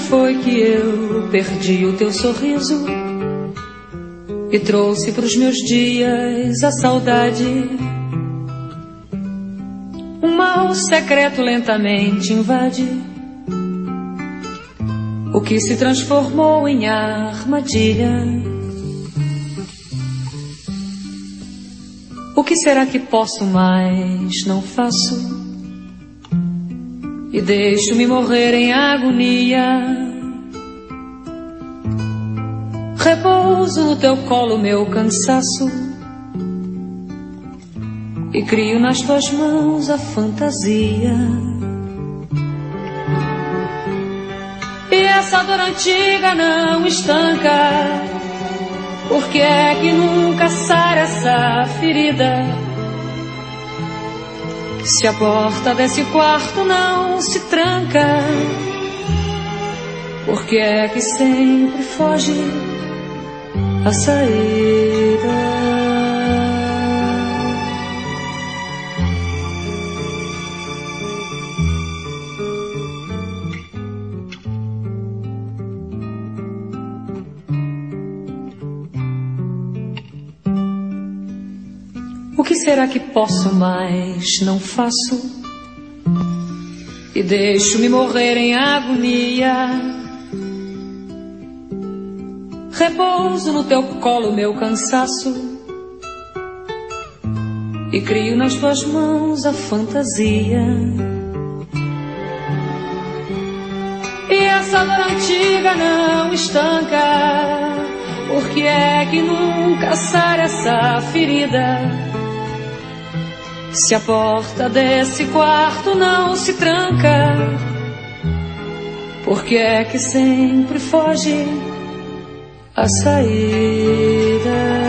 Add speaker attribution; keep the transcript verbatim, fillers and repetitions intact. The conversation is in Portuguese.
Speaker 1: foi que eu perdi o teu sorriso e trouxe pros meus dias a saudade? Um mal secreto lentamente invade o que se transformou em armadilha. O que será que posso mais não faço e deixo-me morrer em agonia? Repouso no teu colo meu cansaço e crio nas tuas mãos a fantasia. E essa dor antiga não estanca, por que é que nunca sara essa ferida? Se a porta desse quarto não se tranca, por que é que sempre foge a saída? O que será que posso mais não faço e deixo-me morrer em agonia? Repouso no teu colo meu cansaço e crio nas tuas mãos a fantasia. E essa dor antiga não estanca, por que é que nunca sara essa ferida? Se a porta desse quarto não se tranca, por que é que sempre foge a saída?